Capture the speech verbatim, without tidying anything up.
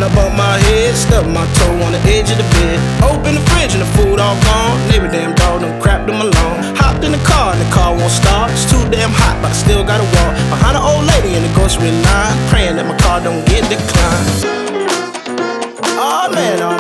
bumped my head, stubbed my toe on the edge of the bed. Open the fridge and the food all gone. Neighbor damn dog done crapped them alone. Hopped in the car and the car won't start. It's too damn hot, but I still gotta walk behind an old lady in the grocery line, praying that my car don't get declined. Oh man, oh